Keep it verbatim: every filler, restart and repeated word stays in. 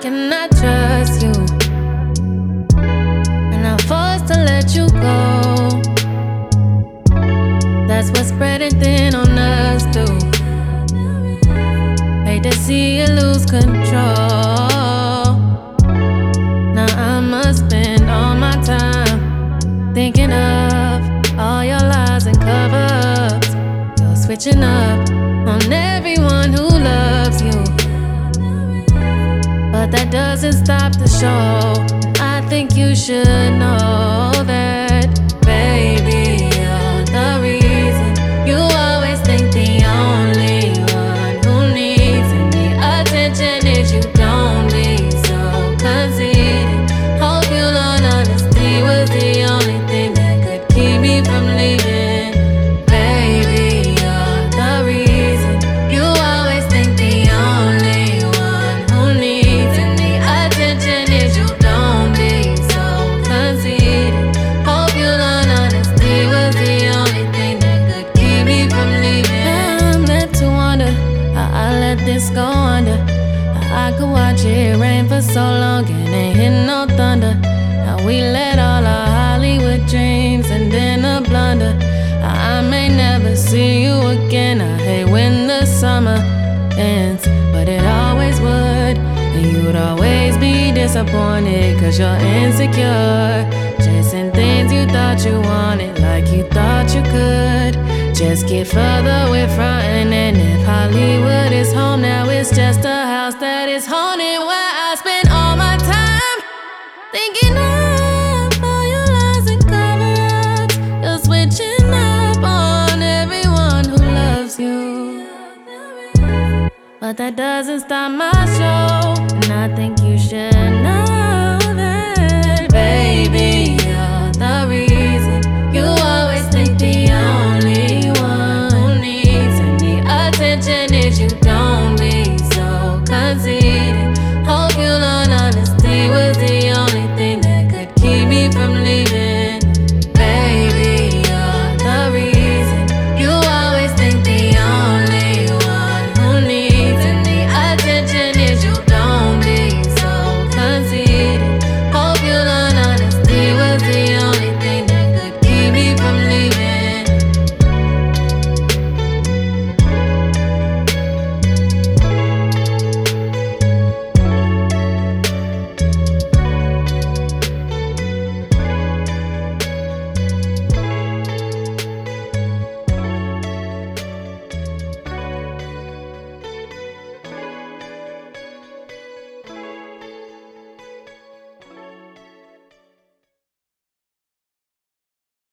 can I trust you? And I'm forced to let you go. That's what's spreading thin on us too. Hate to see you lose control. Now I must spend all my time thinking of all your lies and cover-ups. You're switching up on everyone who loves you, but that doesn't stop the show. I think you should know that, baby, you're the reason. You always think the only one who needs any attention is you. Don't be so conceited. Hope you learn honesty was the only thing that could keep me from leaving. Baby, you're the reason. You always think the only one who needs any attention is you. Don't be so conceited. Hope you learn honesty was the only thing that could keep me from leaving. I'm meant to wonder how I let this go under. How I could watch it rain for so long and ain't hit no thunder. How we let all our Hollywood dreams end in a blunder. I may never see you again. I hate when the summer ends, but it always would. And you'd always be disappointed, cause you're insecure, chasing things you thought you wanted, like you thought you could. Just get further away frontin'. And if Hollywood is home now, it's just a house that is haunted, where I spend all my time thinking of all your lies and cover-ups. You're switching up on everyone who loves you, but that doesn't stop my show. And I think you should know